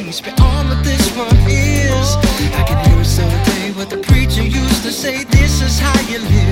place beyond what this world is. I can hear it so day what the preacher used to say, this is how you live.